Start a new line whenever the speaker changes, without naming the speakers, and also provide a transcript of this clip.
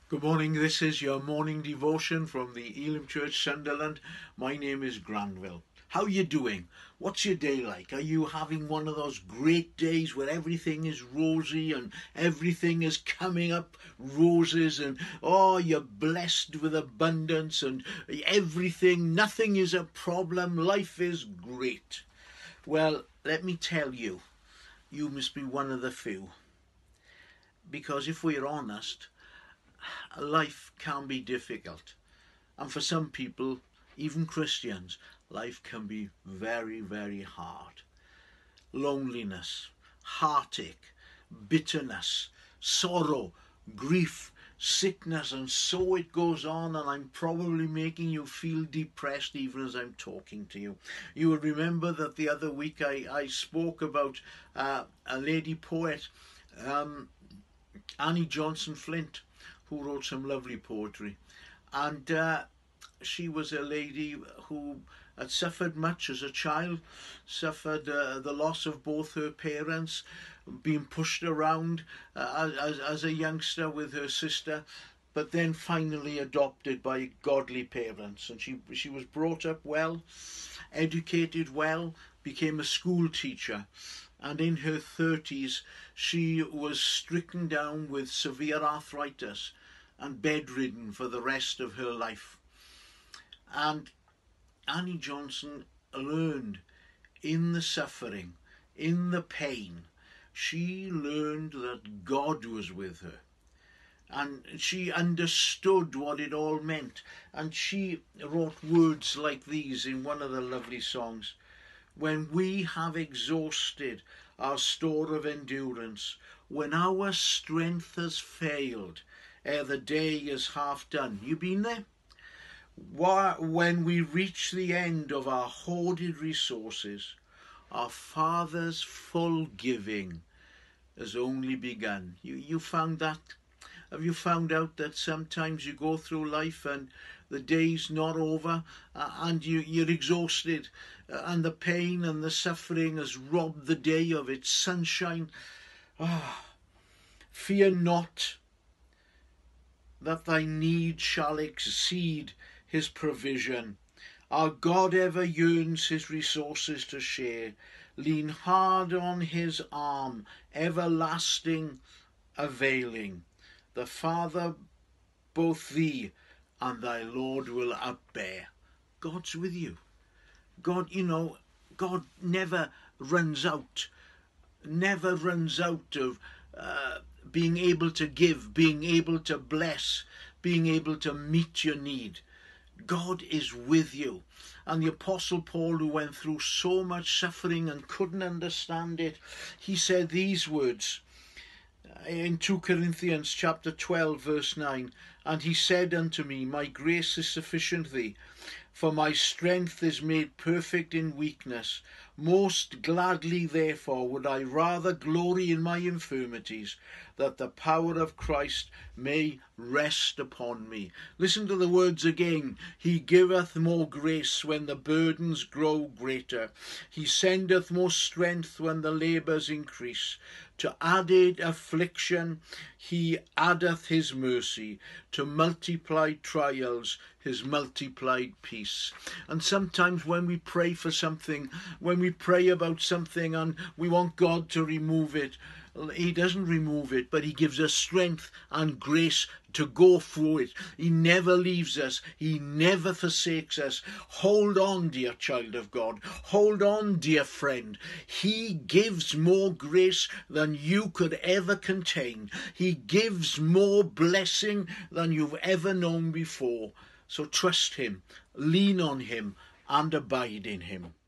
Good morning. This is your morning devotion from the Elim Church, Sunderland. My name is Granville. How are you doing? What's your day like? Are you having one of those great days where everything is rosy and everything is coming up roses and you're blessed with abundance and everything, nothing is a problem, life is great? Well, let me tell you, you must be one of the few. Because if we're honest, life can be difficult. And for some people, even Christians, life can be very, very hard. Loneliness, heartache, bitterness, sorrow, grief, sickness, and so it goes on, and I'm probably making you feel depressed even as I'm talking to you. You will remember that the other week I spoke about a lady poet, Annie Johnson Flint, who wrote some lovely poetry. And she was a lady who had suffered much as a child, suffered the loss of both her parents, being pushed around as a youngster with her sister, but then finally adopted by godly parents. And she was brought up well, educated well, became a school teacher. And in her 30s, she was stricken down with severe arthritis and bedridden for the rest of her life. And Annie Johnson learned in the suffering, in the pain, she learned that God was with her. And she understood what it all meant. And she wrote words like these in one of the lovely songs. When we have exhausted our store of endurance, when our strength has failed, ere the day is half done. You been there? When we reach the end of our hoarded resources, our Father's full giving has only begun. You found that? Have you found out that sometimes you go through life and the day's not over and you're exhausted and the pain and the suffering has robbed the day of its sunshine? Fear not that thy need shall exceed his provision. Our God ever yearns his resources to share. Lean hard on his arm, everlasting, availing. The Father both thee and thy Lord will upbear. God's with you. God, God never runs out of being able to give, being able to bless, being able to meet your need. God is with you. And the Apostle Paul, who went through so much suffering and couldn't understand it, he said these words in 2 Corinthians chapter 12 verse 9, and he said unto me, my grace is sufficient thee, for my strength is made perfect in weakness. Most gladly therefore would I rather glory in my infirmities, that the power of Christ may rest upon me. Listen to the words again. He giveth more grace when the burdens grow greater. He sendeth more strength when the labours increase. To added affliction he addeth his mercy. To multiplied trials his multiplied peace. And sometimes when we pray for something, when we pray about something and we want God to remove it, he doesn't remove it, but he gives us strength and grace to go through it. He never leaves us. He never forsakes us. Hold on, dear child of God. Hold on, dear friend. He gives more grace than you could ever contain. He gives more blessing than you've ever known before. So trust him, lean on him, and abide in him.